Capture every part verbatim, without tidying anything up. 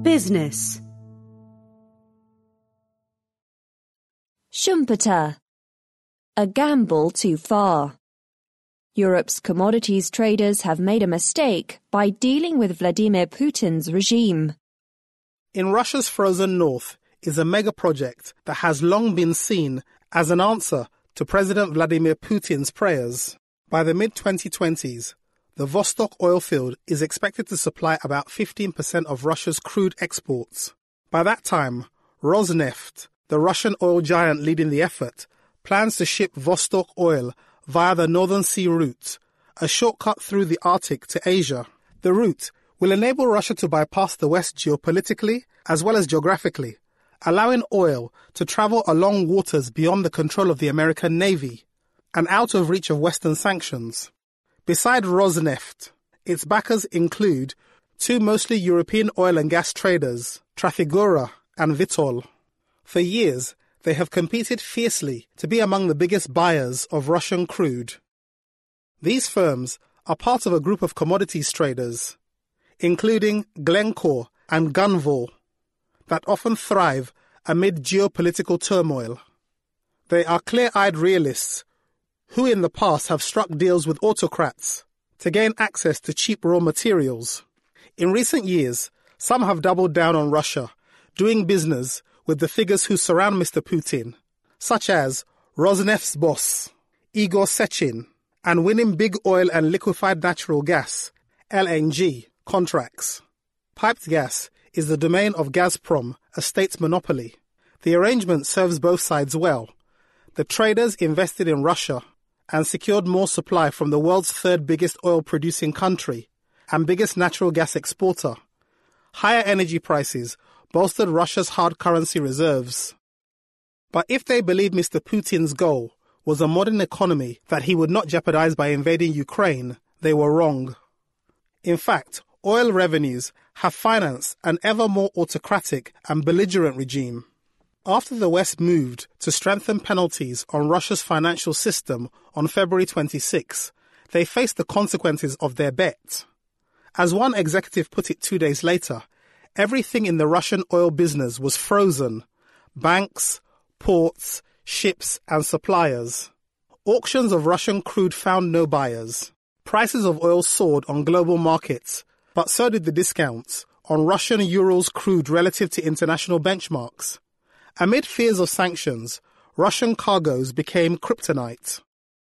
Business. Schumpeter. A gamble too far. Europe's commodities traders have made a mistake by dealing with Vladimir Putin's regime. In Russia's frozen north is a mega project that has long been seen as an answer to President Vladimir Putin's prayers. By the mid twenty twenties, the Vostok oil field is expected to supply about fifteen percent of Russia's crude exports. By that time, Rosneft, the Russian oil giant leading the effort, plans to ship Vostok oil via the Northern Sea route, a shortcut through the Arctic to Asia. The route will enable Russia to bypass the West geopolitically as well as geographically, allowing oil to travel along waters beyond the control of the American Navy and out of reach of Western sanctions. Beside Rosneft, its backers include two mostly European oil and gas traders, Trafigura and Vitol. For years, they have competed fiercely to be among the biggest buyers of Russian crude. These firms are part of a group of commodities traders, including Glencore and Gunvor, that often thrive amid geopolitical turmoil. They are clear-eyed realists who in the past have struck deals with autocrats to gain access to cheap raw materials. In recent years, some have doubled down on Russia, doing business with the figures who surround Mister Putin, such as Rosneft's boss, Igor Sechin, and winning big oil and liquefied natural gas, L N G, contracts. Piped gas is the domain of Gazprom, a state monopoly. The arrangement serves both sides well. The traders invested in Russia and secured more supply from the world's third biggest oil-producing country and biggest natural gas exporter. Higher energy prices bolstered Russia's hard currency reserves. But if they believed Mister Putin's goal was a modern economy that he would not jeopardize by invading Ukraine, they were wrong. In fact, oil revenues have financed an ever more autocratic and belligerent regime. After the West moved to strengthen penalties on Russia's financial system on February twenty-sixth, they faced the consequences of their bet. As one executive put it two days later, everything in the Russian oil business was frozen: banks, ports, ships, and suppliers. Auctions of Russian crude found no buyers. Prices of oil soared on global markets, but so did the discounts on Russian Urals crude relative to international benchmarks. Amid fears of sanctions, Russian cargoes became kryptonite.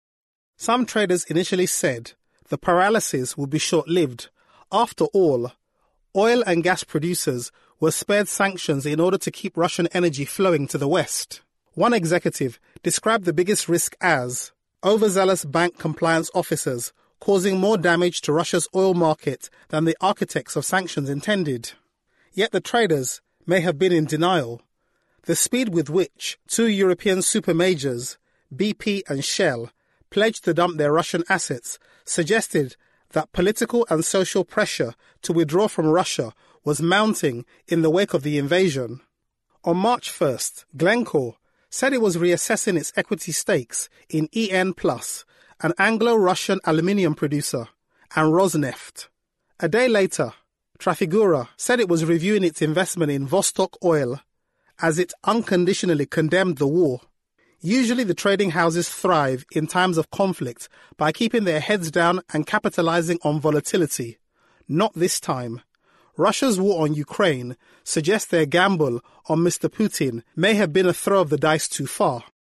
Some traders initially said the paralysis would be short-lived. After all, oil and gas producers were spared sanctions in order to keep Russian energy flowing to the West. One executive described the biggest risk as overzealous bank compliance officers causing more damage to Russia's oil market than the architects of sanctions intended. Yet the traders may have been in denial. The speed with which two European supermajors, B P and Shell, pledged to dump their Russian assets suggested that political and social pressure to withdraw from Russia was mounting in the wake of the invasion. On March first, Glencore said it was reassessing its equity stakes in E N Plus, an Anglo-Russian aluminium producer, and Rosneft. A day later, Trafigura said it was reviewing its investment in Vostok Oil as it unconditionally condemned the war. Usually the trading houses thrive in times of conflict by keeping their heads down and capitalizing on volatility. Not this time. Russia's war on Ukraine suggests their gamble on Mister Putin may have been a throw of the dice too far.